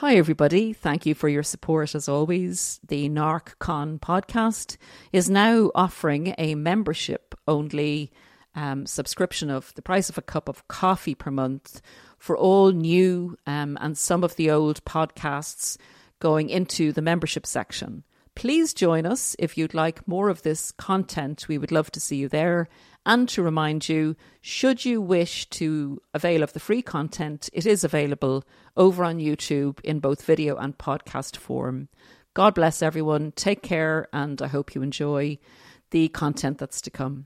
Hi everybody, thank you for your support as always. The NarcCon podcast is now offering a membership only subscription of the price of a cup of coffee per month for all new and some of the old podcasts going into the membership section. Please join us if you'd like more of this content. We would love to see you there. And to remind you, should you wish to avail of the free content, it is available over on YouTube in both video and podcast form. God bless everyone. Take care, and I hope you enjoy the content that's to come.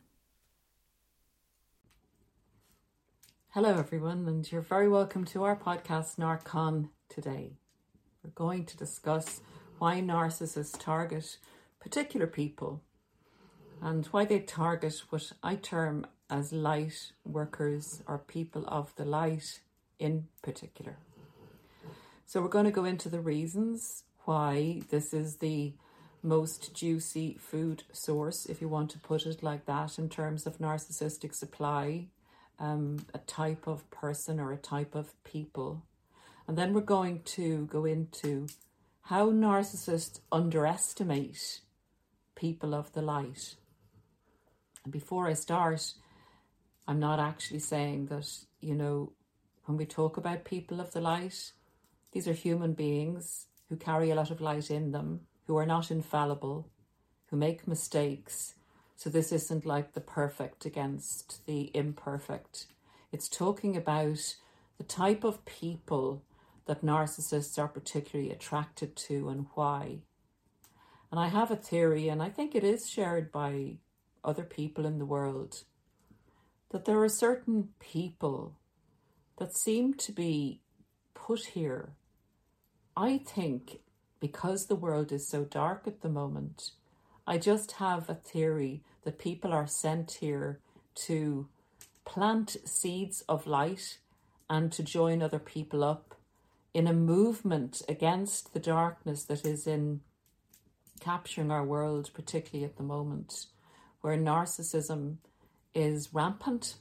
Hello, everyone, and you're very welcome to our podcast, NarcCon, today. We're going to discuss why narcissists target particular people and why they target what I term as light workers or people of the light in particular. So we're going to go into the reasons why this is the most juicy food source, if you want to put it like that, in terms of narcissistic supply, a type of person or a type of people. And then we're going to go into how narcissists underestimate people of the light. And before I start, I'm not actually saying that, when we talk about people of the light, these are human beings who carry a lot of light in them, who are not infallible, who make mistakes. So this isn't like the perfect against the imperfect. It's talking about the type of people that narcissists are particularly attracted to and why. And I have a theory, and I think it is shared by other people in the world, that there are certain people that seem to be put here, I think, because the world is so dark at the moment. I just have a theory that people are sent here to plant seeds of light and to join other people up in a movement against the darkness that is in capturing our world, particularly at the moment, where narcissism is rampant.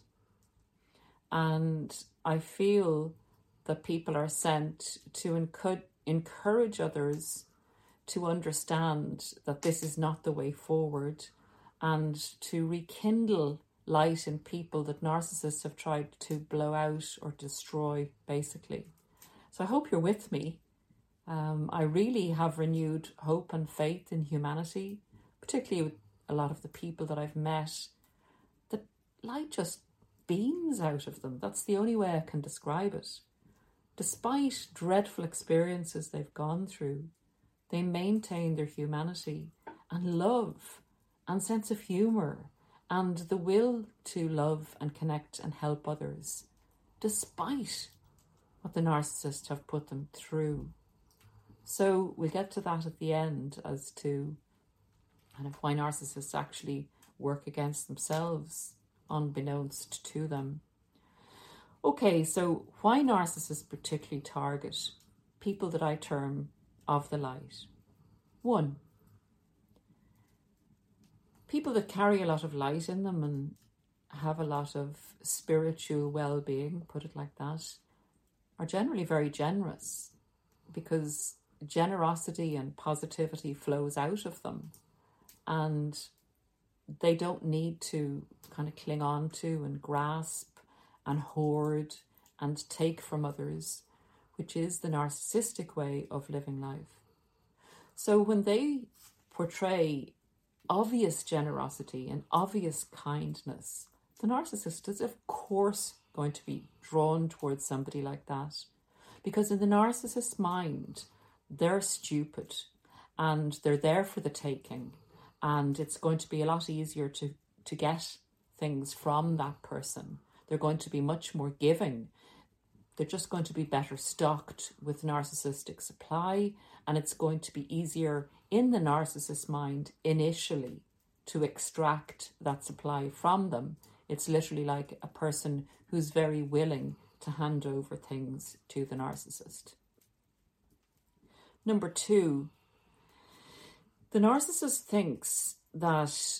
And I feel that people are sent to encourage others to understand that this is not the way forward, and to rekindle light in people that narcissists have tried to blow out or destroy, basically. So I hope you're with me. I really have renewed hope and faith in humanity, particularly with a lot of the people that I've met. The light just beams out of them. That's the only way I can describe it. Despite dreadful experiences they've gone through, they maintain their humanity and love and sense of humour and the will to love and connect and help others, despite what the narcissists have put them through. So we'll get to that at the end as to kind of why narcissists actually work against themselves, unbeknownst to them. Okay, so why narcissists particularly target people that I term of the light? 1, people that carry a lot of light in them and have a lot of spiritual well-being, put it like that, are generally very generous, because generosity and positivity flows out of them, and they don't need to kind of cling on to and grasp and hoard and take from others, which is the narcissistic way of living life. So when they portray obvious generosity and obvious kindness, the narcissist is of course going to be drawn towards somebody like that, because in the narcissist's mind, they're stupid and they're there for the taking, and it's going to be a lot easier to get things from that person. They're going to be much more giving. They're just going to be better stocked with narcissistic supply, and it's going to be easier in the narcissist's mind initially to extract that supply from them. It's literally like a person who's very willing to hand over things to the narcissist. Number 2, the narcissist thinks that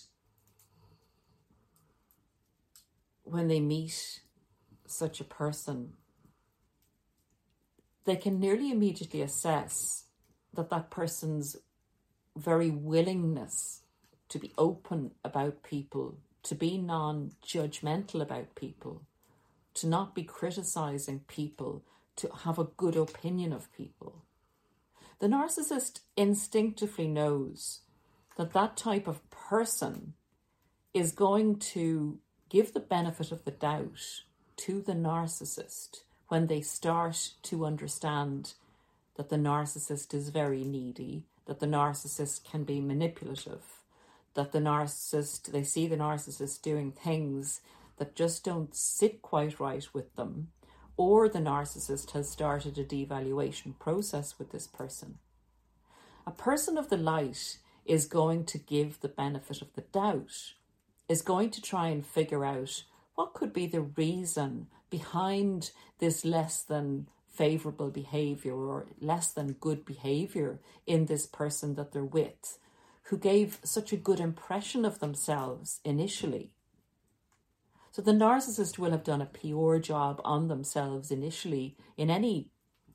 when they meet such a person, they can nearly immediately assess that that person's very willingness to be open about people, to be non-judgmental about people, to not be criticizing people, to have a good opinion of people. The narcissist instinctively knows that that type of person is going to give the benefit of the doubt to the narcissist when they start to understand that the narcissist is very needy, that the narcissist can be manipulative, that they see the narcissist doing things that just don't sit quite right with them, or the narcissist has started a devaluation process with this person. A person of the light is going to give the benefit of the doubt, is going to try and figure out what could be the reason behind this less than favourable behaviour or less than good behaviour in this person that they're with, who gave such a good impression of themselves initially. So the narcissist will have done a PR job on themselves initially in any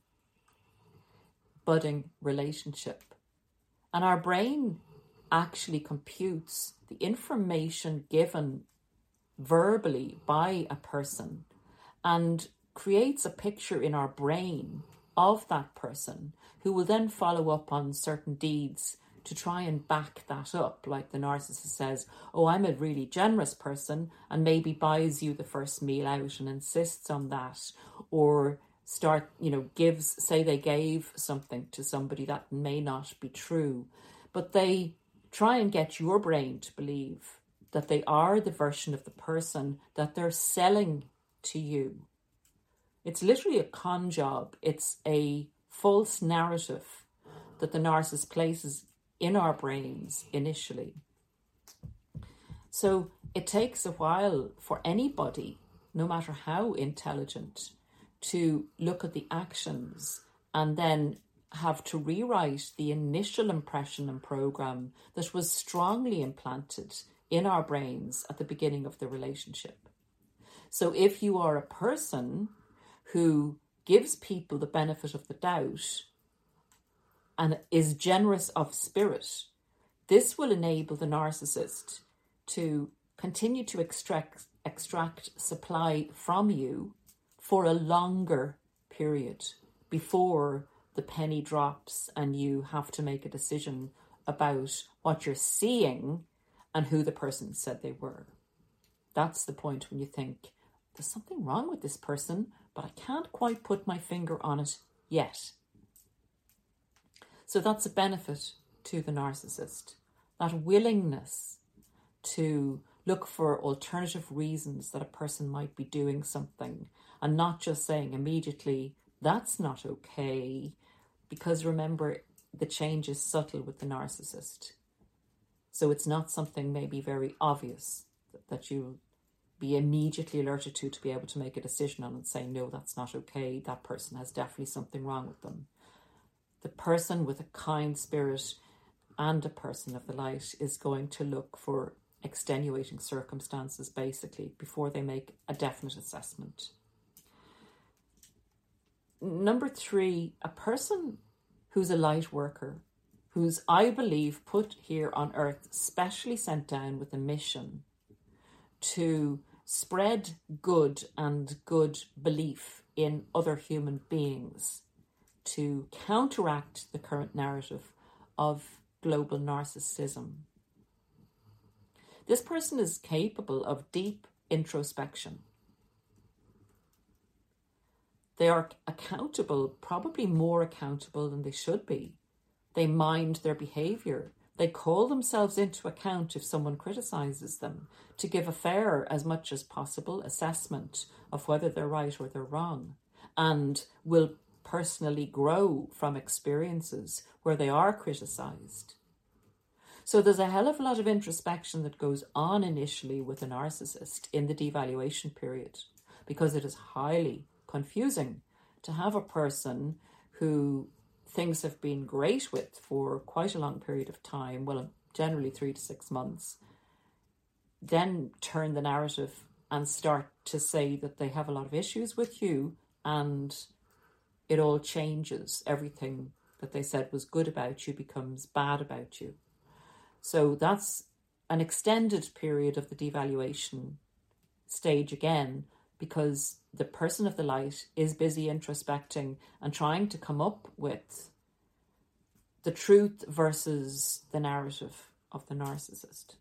budding relationship. And our brain actually computes the information given verbally by a person and creates a picture in our brain of that person, who will then follow up on certain deeds to try and back that up. Like the narcissist says, oh, I'm a really generous person, and maybe buys you the first meal out and insists on that, or say they gave something to somebody that may not be true, but they try and get your brain to believe that they are the version of the person that they're selling to you. It's literally a con job. It's a false narrative that the narcissist places in our brains initially. So it takes a while for anybody, no matter how intelligent, to look at the actions and then have to rewrite the initial impression and program that was strongly implanted in our brains at the beginning of the relationship. So if you are a person who gives people the benefit of the doubt and is generous of spirit, this will enable the narcissist to continue to extract supply from you for a longer period before the penny drops and you have to make a decision about what you're seeing and who the person said they were. That's the point when you think, there's something wrong with this person, but I can't quite put my finger on it yet. So that's a benefit to the narcissist, that willingness to look for alternative reasons that a person might be doing something, and not just saying immediately, that's not okay, because remember, the change is subtle with the narcissist. So it's not something maybe very obvious that you'll be immediately alerted to be able to make a decision on and say, no, that's not okay. That person has definitely something wrong with them. The person with a kind spirit and a person of the light is going to look for extenuating circumstances, basically, before they make a definite assessment. Number 3, a person who's a light worker, who's, I believe, put here on earth, specially sent down with a mission to spread good and good belief in other human beings, to counteract the current narrative of global narcissism. This person is capable of deep introspection. They are accountable, probably more accountable than they should be. They mind their behaviour. They call themselves into account if someone criticises them, to give a fair, as much as possible, assessment of whether they're right or they're wrong, and will personally grow from experiences where they are criticised. So there's a hell of a lot of introspection that goes on initially with a narcissist in the devaluation period, because it is highly confusing to have a person who things have been great with for quite a long period of time, well, generally 3 to 6 months, then turn the narrative and start to say that they have a lot of issues with you, and it all changes. Everything that they said was good about you becomes bad about you. So that's an extended period of the devaluation stage again, because the person of the light is busy introspecting and trying to come up with the truth versus the narrative of the narcissist.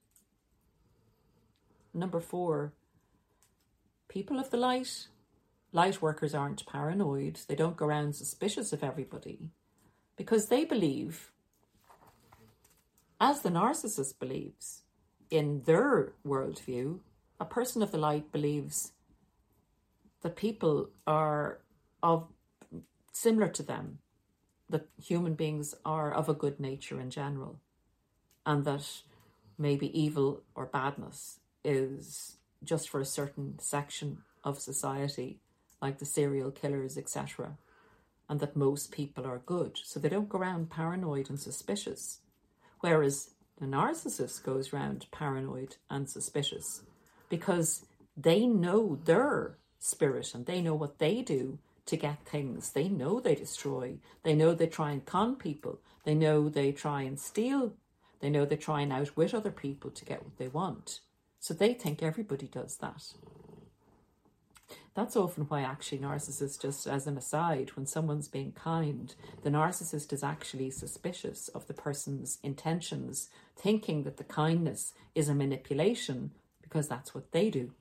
Number 4, people of the light workers aren't paranoid. They don't go around suspicious of everybody because they believe, as the narcissist believes, in their worldview, a person of the light believes that people are similar to them, that human beings are of a good nature in general, and that maybe evil or badness is just for a certain section of society, like the serial killers, etc., and that most people are good. So they don't go around paranoid and suspicious, whereas the narcissist goes around paranoid and suspicious because they know their spirit and they know what they do to get things. They know they destroy. They know they try and con people. They know they try and steal. They know they try and outwit other people to get what they want. So they think everybody does that. That's often why actually narcissists, just as an aside, when someone's being kind, the narcissist is actually suspicious of the person's intentions, thinking that the kindness is a manipulation because that's what they do.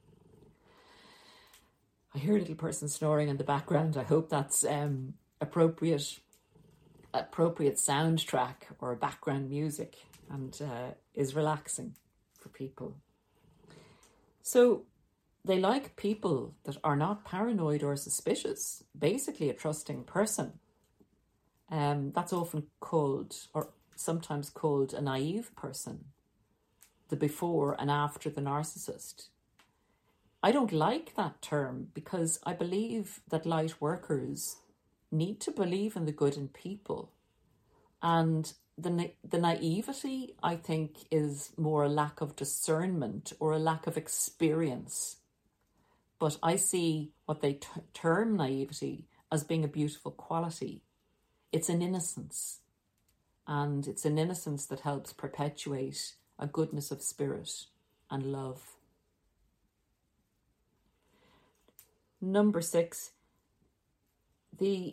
I hear a little person snoring in the background. I hope that's appropriate soundtrack or background music and is relaxing for people. So they like people that are not paranoid or suspicious, basically a trusting person. That's often called, or sometimes called, a naive person, the before and after the narcissist. I don't like that term because I believe that light workers need to believe in the good in people. And the naivety, I think, is more a lack of discernment or a lack of experience. But I see what they term naivety as being a beautiful quality. It's an innocence. And it's an innocence that helps perpetuate a goodness of spirit and love. Number 6, the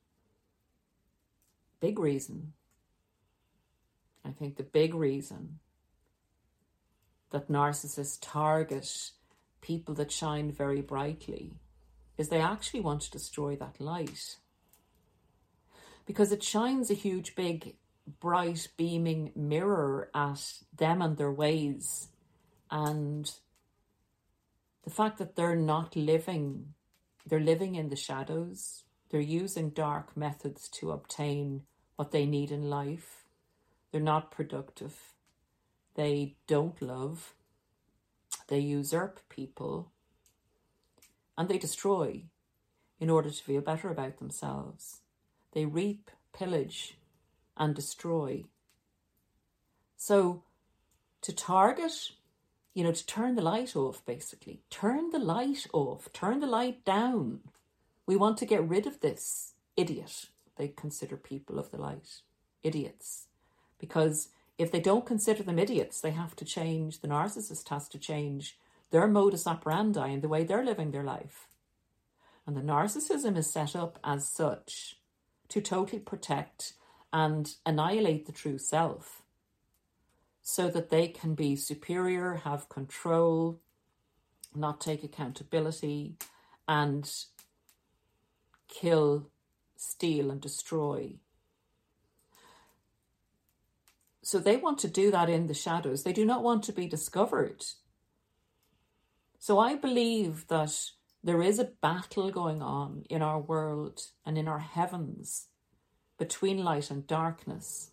big reason, I think the big reason that narcissists target people that shine very brightly is they actually want to destroy that light. Because it shines a huge, big, bright, beaming mirror at them and their ways. And the fact that they're living in the shadows. They're using dark methods to obtain what they need in life. They're not productive. They don't love. They usurp people. And they destroy in order to feel better about themselves. They reap, pillage, and destroy. So to target, to turn the light off, basically. Turn the light off. Turn the light down. We want to get rid of this idiot. They consider people of the light idiots. Because if they don't consider them idiots, they have to change. The narcissist has to change their modus operandi and the way they're living their life. And the narcissism is set up as such to totally protect and annihilate the true self, so that they can be superior, have control, not take accountability, and kill, steal, and destroy. So they want to do that in the shadows. They do not want to be discovered. So I believe that there is a battle going on in our world and in our heavens between light and darkness.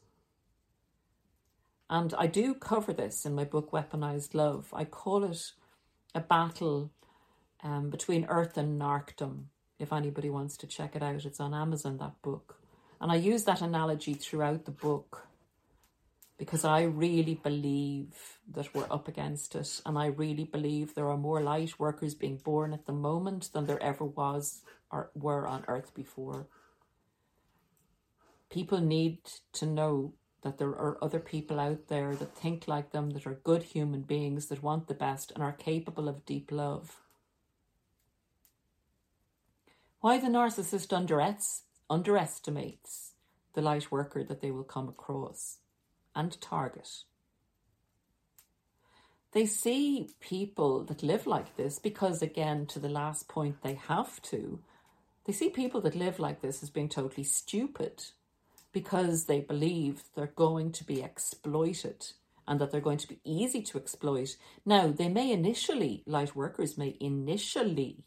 And I do cover this in my book, Weaponized Love. I call it a battle between Earth and Narcdom. If anybody wants to check it out, it's on Amazon, that book. And I use that analogy throughout the book because I really believe that we're up against it. And I really believe there are more light workers being born at the moment than there ever was or were on Earth before. People need to know that there are other people out there that think like them, that are good human beings, that want the best and are capable of deep love. Why the narcissist underestimates the light worker that they will come across and target. They see people that live like this because, again, to the last point, they have to. They see people that live like this as being totally stupid because they believe they're going to be exploited and that they're going to be easy to exploit. Now, they may initially, light workers may initially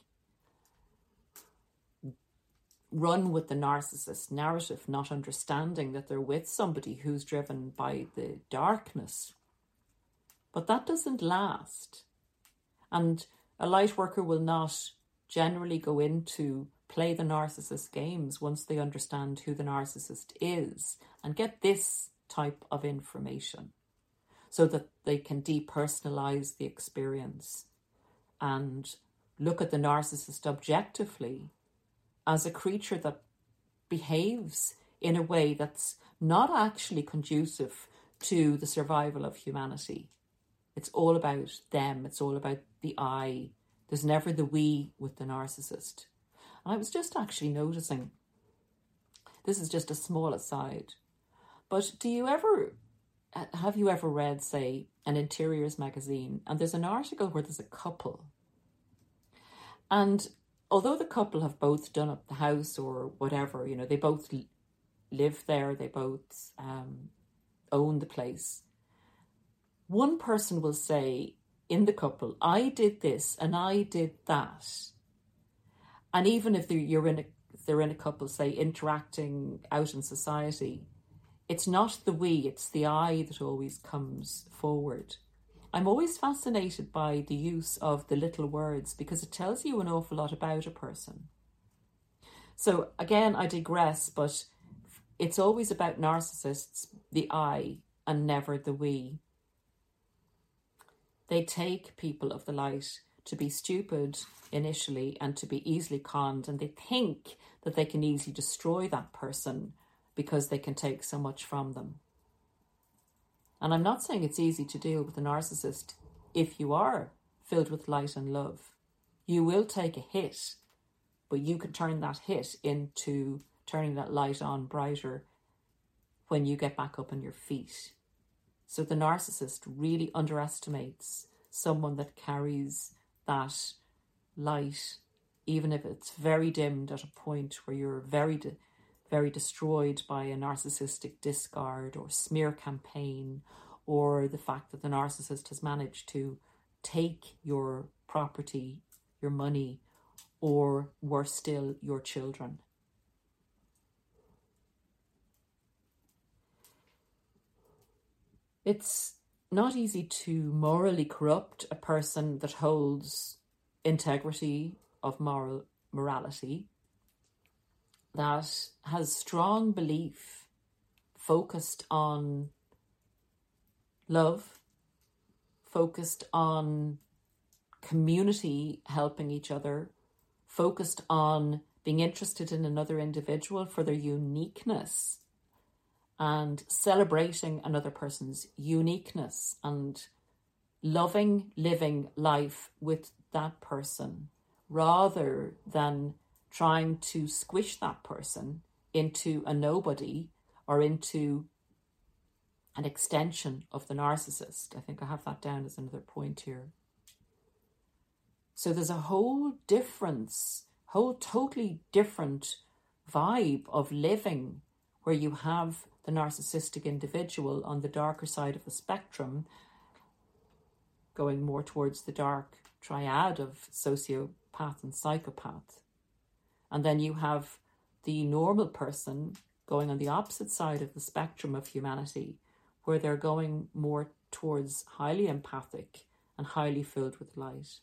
run with the narcissist narrative, not understanding that they're with somebody who's driven by the darkness. But that doesn't last. And a light worker will not generally go into play the narcissist games once they understand who the narcissist is and get this type of information so that they can depersonalize the experience and look at the narcissist objectively as a creature that behaves in a way that's not actually conducive to the survival of humanity. It's all about them. It's all about the I. There's never the we with the narcissist. And I was just actually noticing, this is just a small aside, but have you ever read, say, an interiors magazine, and there's an article where there's a couple, and although the couple have both done up the house or whatever, they both live there, they both own the place, one person will say in the couple, I did this and I did that. And even if they're in a couple, say, interacting out in society, it's not the we, it's the I that always comes forward. I'm always fascinated by the use of the little words because it tells you an awful lot about a person. So again, I digress, but it's always about narcissists, the I, and never the we. They take people of the light to be stupid initially and to be easily conned, and they think that they can easily destroy that person because they can take so much from them. And I'm not saying it's easy to deal with a narcissist if you are filled with light and love. You will take a hit, but you can turn that hit into turning that light on brighter when you get back up on your feet. So the narcissist really underestimates someone that carries that light, even if it's very dimmed at a point where you're very destroyed by a narcissistic discard or smear campaign, or the fact that the narcissist has managed to take your property, your money, or worse still, your children. It's not easy to morally corrupt a person that holds integrity of morality, that has strong belief focused on love, focused on community helping each other, focused on being interested in another individual for their uniqueness and celebrating another person's uniqueness and loving, living life with that person rather than trying to squish that person into a nobody or into an extension of the narcissist. I think I have that down as another point here. So there's a whole totally different vibe of living where you have the narcissistic individual on the darker side of the spectrum, going more towards the dark triad of sociopath and psychopath. And then you have the normal person going on the opposite side of the spectrum of humanity, where they're going more towards highly empathic and highly filled with light.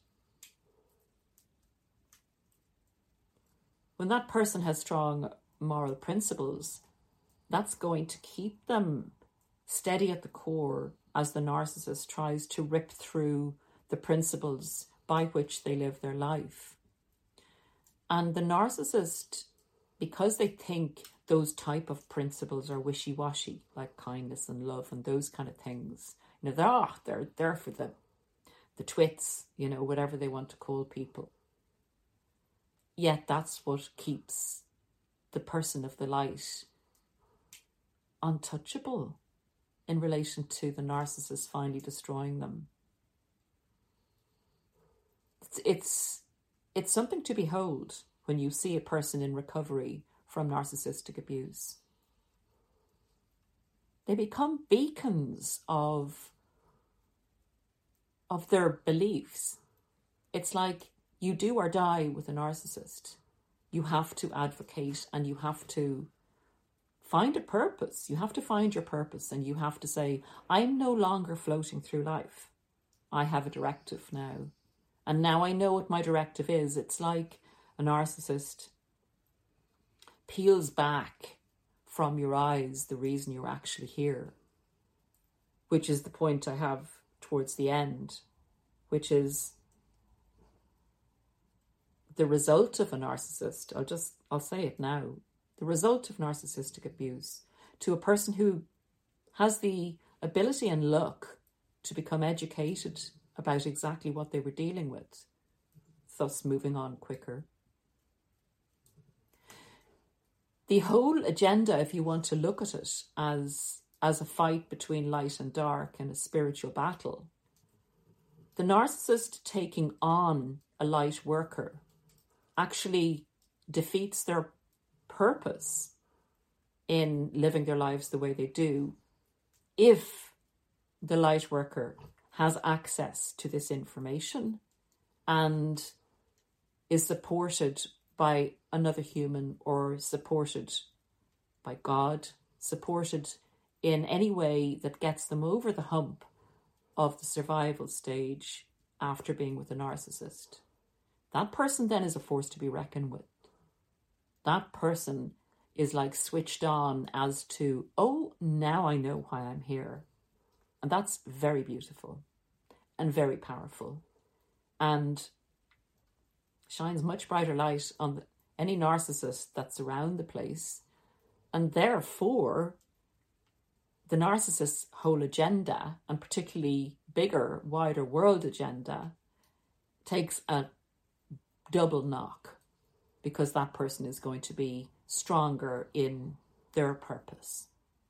When that person has strong moral principles, that's going to keep them steady at the core as the narcissist tries to rip through the principles by which they live their life. And the narcissist, because they think those type of principles are wishy-washy, like kindness and love and those kind of things. They're there for the twits, whatever they want to call people. Yet that's what keeps the person of the light untouchable in relation to the narcissist finally destroying them. It's something to behold when you see a person in recovery from narcissistic abuse. They become beacons of their beliefs. It's like you do or die with a narcissist. You have to advocate and you have to find a purpose. You have to find your purpose and you have to say, I'm no longer floating through life. I have a directive now. And now I know what my directive is. It's like a narcissist peels back from your eyes the reason you're actually here, which is the point I have towards the end, which is the result of a narcissist. I'll say it now. The result of narcissistic abuse to a person who has the ability and luck to become educated about exactly what they were dealing with, thus moving on quicker. The whole agenda, if you want to look at it as a fight between light and dark and a spiritual battle, the narcissist taking on a light worker actually defeats their purpose in living their lives the way they do if the light worker has access to this information and is supported by another human or supported by God, supported in any way that gets them over the hump of the survival stage after being with a narcissist. That person then is a force to be reckoned with. That person is like switched on as to, oh, now I know why I'm here. And that's very beautiful and very powerful and shines much brighter light on any narcissist that's around the place. And therefore, the narcissist's whole agenda, and particularly bigger, wider world agenda, takes a double knock because that person is going to be stronger in their purpose.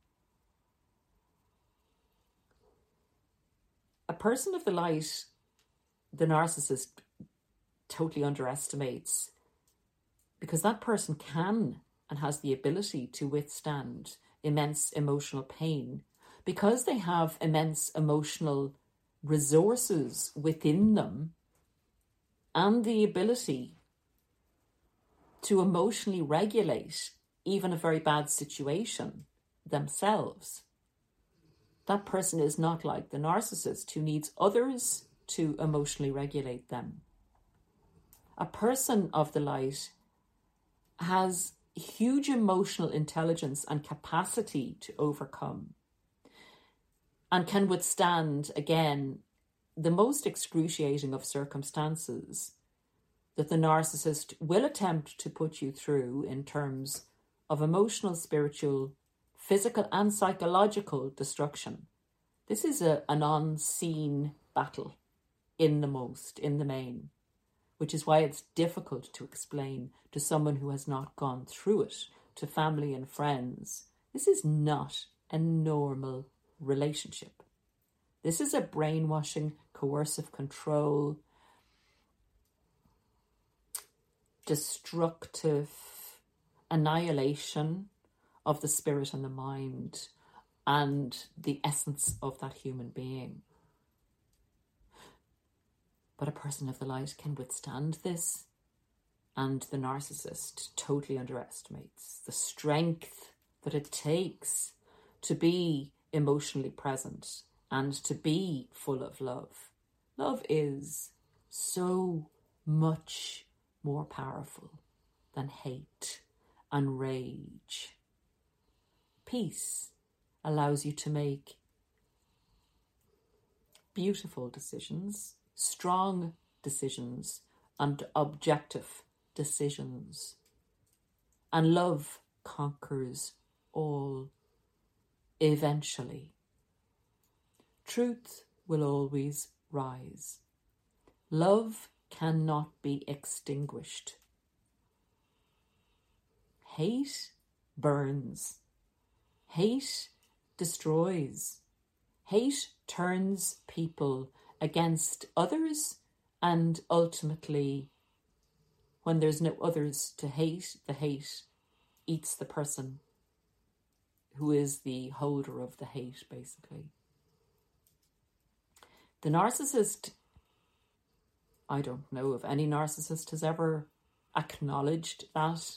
A person of the light, the narcissist totally underestimates, because that person can and has the ability to withstand immense emotional pain because they have immense emotional resources within them and the ability to emotionally regulate even a very bad situation themselves. That person is not like the narcissist who needs others to emotionally regulate them. A person of the light has huge emotional intelligence and capacity to overcome and can withstand, again, the most excruciating of circumstances that the narcissist will attempt to put you through in terms of emotional, spiritual, physical and psychological destruction. This is an unseen battle in the main, which is why it's difficult to explain to someone who has not gone through it, to family and friends. This is not a normal relationship. This is a brainwashing, coercive control, destructive annihilation of the spirit and the mind and the essence of that human being. But a person of the light can withstand this, and the narcissist totally underestimates the strength that it takes to be emotionally present and to be full of love. Love is so much more powerful than hate and rage. Peace allows you to make beautiful decisions, strong decisions, and objective decisions. And love conquers all eventually. Truth will always rise. Love cannot be extinguished. Hate burns. Hate destroys. Hate turns people against others, and ultimately, when there's no others to hate, the hate eats the person who is the holder of the hate, basically. The narcissist, I don't know if any narcissist has ever acknowledged that.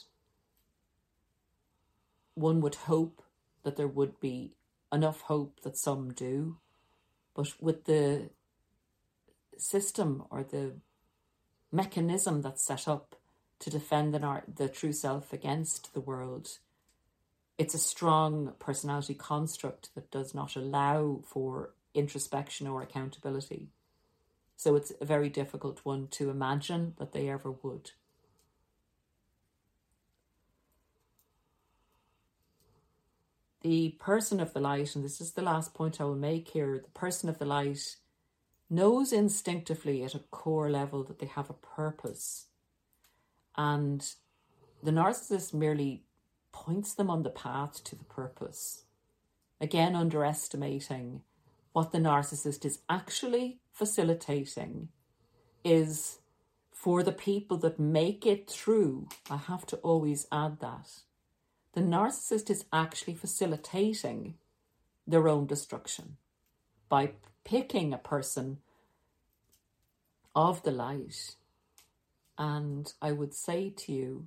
One would hope that there would be enough hope that some do, but with the system or the mechanism that's set up to defend the true self against the world, it's a strong personality construct that does not allow for introspection or accountability. So it's a very difficult one to imagine that they ever would. The person of the light, and this is the last point I will make here, the person of the light knows instinctively at a core level that they have a purpose. And the narcissist merely points them on the path to the purpose. Again, underestimating what the narcissist is actually facilitating is for the people that make it through. I have to always add that. The narcissist is actually facilitating their own destruction by picking a person of the light. And I would say to you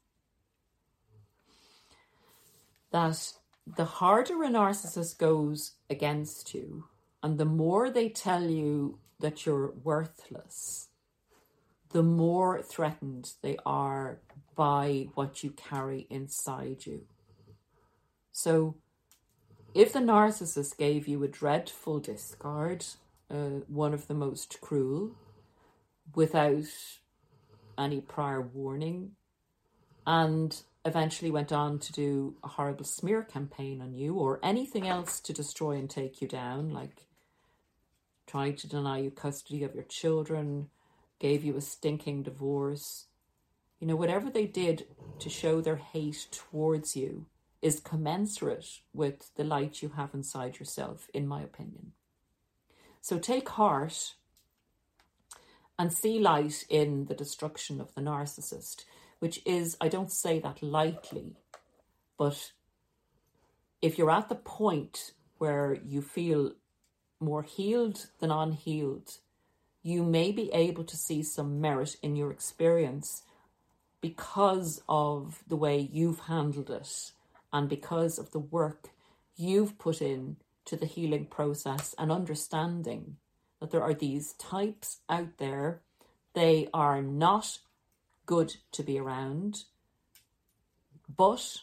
that the harder a narcissist goes against you, and the more they tell you that you're worthless, the more threatened they are by what you carry inside you. So if the narcissist gave you a dreadful discard, one of the most cruel, without any prior warning, and eventually went on to do a horrible smear campaign on you or anything else to destroy and take you down, like trying to deny you custody of your children, gave you a stinking divorce, whatever they did to show their hate towards you is commensurate with the light you have inside yourself, in my opinion. So take heart and see light in the destruction of the narcissist, which is, I don't say that lightly, but if you're at the point where you feel more healed than unhealed, you may be able to see some merit in your experience because of the way you've handled it and because of the work you've put in to the healing process and understanding that there are these types out there. They are not good to be around, but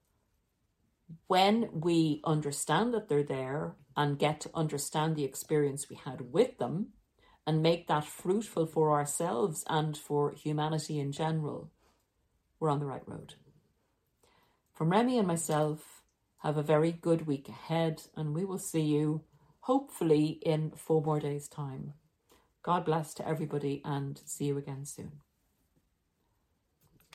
when we understand that they're there and get to understand the experience we had with them and make that fruitful for ourselves and for humanity in general, we're on the right road. From Remy and myself, have a very good week ahead, and we will see you hopefully in 4 more days' time. God bless to everybody, and see you again soon.